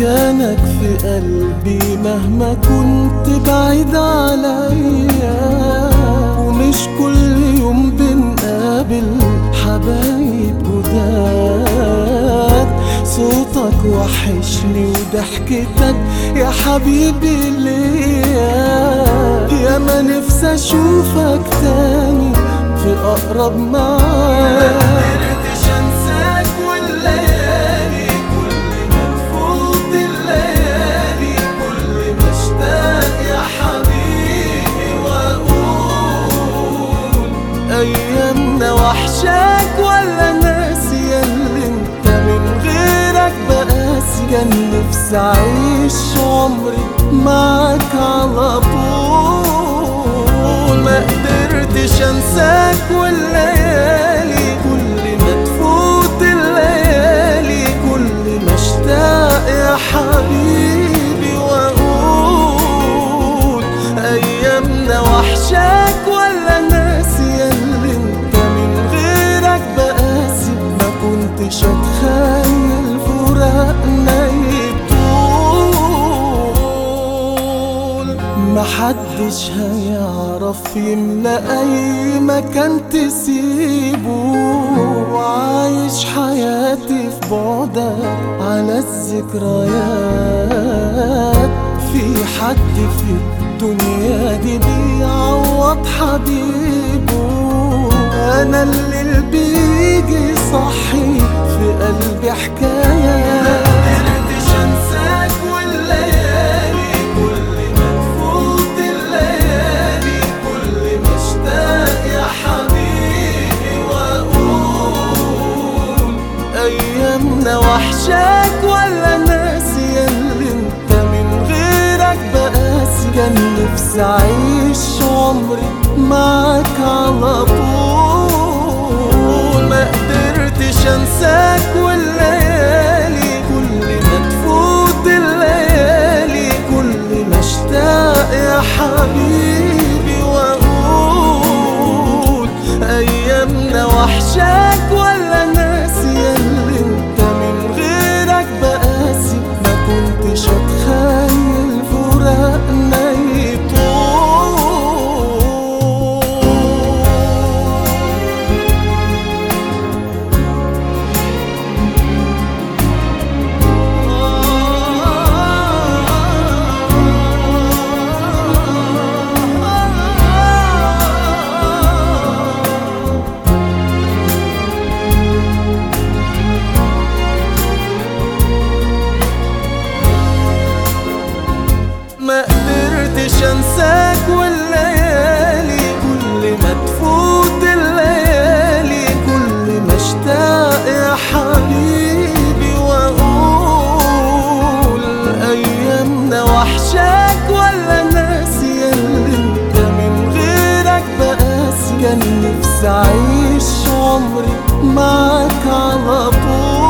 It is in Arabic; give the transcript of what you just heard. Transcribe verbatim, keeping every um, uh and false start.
مكانك في قلبي مهما كنت بعيد عليا، ومش كل يوم بنقابل حبايب جداد. صوتك وحشني وضحكتك يا حبيبي ليا، يا ما نفسي اشوفك تاني في اقرب معاد. مقدرتش انساك والليالي كل ما تفوت الليالي، كل ما اشتاق يا حبيبي واقول ايامنا وحشاك ولا ناسي اللي انت من غيرك بقاسي. كان نفسي اعيش عمري معاك على طول. ما قدرتش انساك والليالي كل ما تفوت الليالي، كل ما اشتاق يا حبيبي واقول ايامنا وحشاك ولا ناسي اللي انت من غيرك بقاسي. ما كنتش اتخيل فراقنا يطول. محدش هيعرف يملى اي مكان تسيبه، وعايش حياتي في بعدك على الذكريات. في حد في الدنيا دي بيعوض حبيبه؟ انا اللي بيجي صحي في قلبي حكايات. مقدرتش انساك والليالي كل ما تفوت الليالي، كل ما اشتاق يا حبيبي واقول ايامنا وحشاك ولا ناسي اللي انت من غيرك بقاسي. كان نفسي اعيش عمري معاك على طول. ما قدرتش انساك والليالي كل ما تفوت الليالي، كل ما اشتاق يا حبيبي واقول ايامنا وحشاك ولا ناسي اللي انت من غيرك بقاسي. ما كنتش اتخيل فراقنا يطول. ما قدرتش انساك والليالي كل ما تفوت الليالي، كل ما اشتاق يا حبيبي واقول ايامنا وحشاك ولا ناسي اللي انت من غيرك بقاسي. كان نفسي اعيش عمري معاك على طول.